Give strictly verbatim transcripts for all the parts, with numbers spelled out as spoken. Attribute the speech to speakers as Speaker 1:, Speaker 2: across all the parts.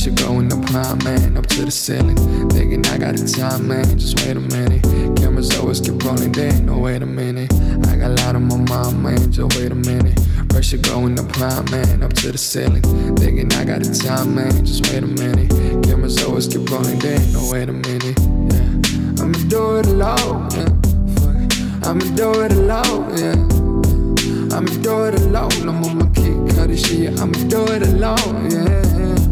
Speaker 1: Pressure going up high, man, up to the ceiling. Thinking I got the time, man, just wait a minute. Cameras always keep rolling, they ain't no wait a minute. I got a lot on my mind, man, just wait a minute. Pressure going up high, man, up to the ceiling. Thinking I got the time, man, just wait a minute. Cameras always keep rolling, they ain't no wait a minute. Yeah, I'ma do it alone, yeah. Fuck it. I'ma do it alone, yeah. I'ma do it alone. I'm on my kick, cut this shit. I'ma do it alone, yeah.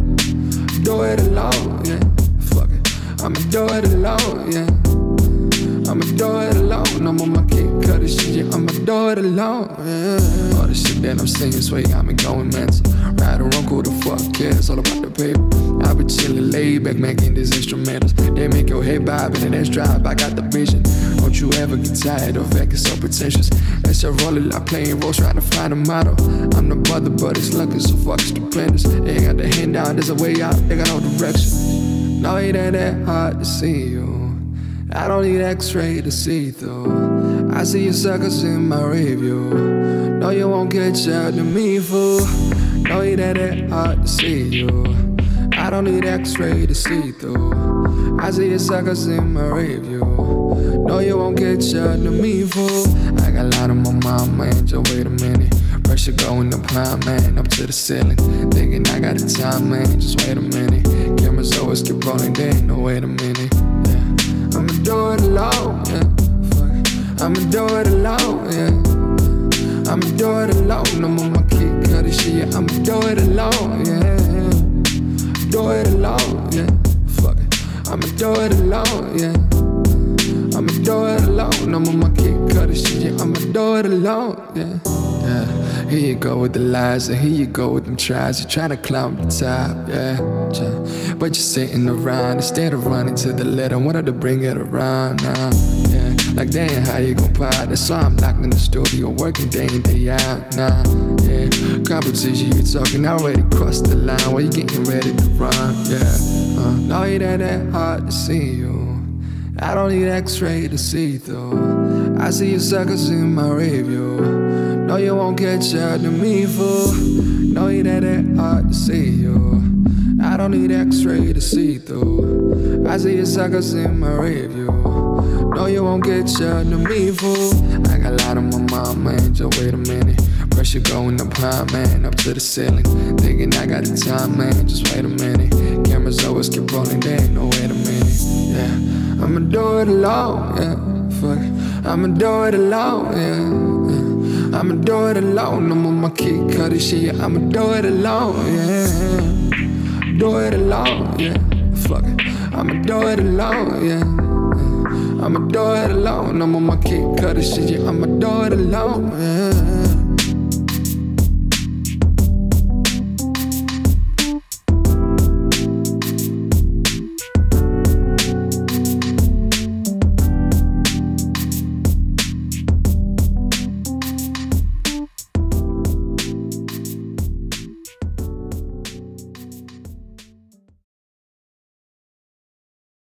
Speaker 1: Do it alone, yeah. Fuck it. I'ma do it alone, yeah. I'ma do it alone. I'm on my kick, cut this shit. Yeah. I'ma do it alone, yeah. All the shit that I'm saying, swear got me going mental. Ride around, who the fuck cares? All about the paper. I been chillin', laid back, making these instrumentals. They make your head bob and that's drive. I got the vision. Don't you ever get tired of acting so pretentious? Let's just roll it like playing roles, trying to find a motto. I'm the brother, but it's lucky, so fuck stupendous. They ain't got the hand down, there's a way out, they got no direction. No, it ain't that hard to see you. I don't need x-ray to see through. I see you suckers in my review. No, you won't catch up to me, fool. No, it ain't that hard to see you. I don't need x-ray to see through. I see you suckers in my review. No, you won't catch up to me, fool. I got a lot on my mind, man, just wait a minute. Pressure going up high, man, up to the ceiling. Thinking I got the time, man, just wait a minute. Cameras always keep rolling, they ain't no wait a minute. Yeah, I'ma do it alone, yeah. Fuck it. I'ma do it alone, yeah. I'ma do it alone. I'm on my kick, cut this shit, yeah. I'ma do it alone, yeah. Do it alone, yeah. Fuck it. I'ma do it alone, yeah. I'ma do it alone. I'm on my kick, cut this shit, yeah. I'ma do it alone, yeah. Yeah, here you go with the lies, and here you go with them tries. You're trying to climb the top, yeah. But you're sitting around instead of running to the letter. Wanted to bring it around now, yeah. Like, damn, how you gon' pot? That's why I'm locked in the studio, working day in, day out now, yeah. Competition, you talking, already crossed the line. While you getting ready to run, yeah. Uh, no, it ain't that hard to see you. I don't need x-ray to see through. I see you suckers in my review. No, you won't catch up to me, fool. No, it ain't that hard to see you. I don't need x-ray to see through. I see you suckers in my review. No, you won't catch up to me, fool. I got a lot on my mind, man, just wait a minute. Pressure going up high, man, up to the ceiling. Thinking I got the time, man, just wait a minute. Cameras always keep rolling, they ain't no wait a minute. Yeah, I'ma do it alone, yeah. Fuck it. I'ma do it alone, yeah. yeah. I'ma do it alone. I'm on my kick, cut this shit, yeah. I'ma do it alone, yeah. Do it alone, yeah. Fuck it. I'ma do it alone, yeah. I'ma do it alone. I'm on my kick, cut this shit, yeah. I'ma do it alone, yeah.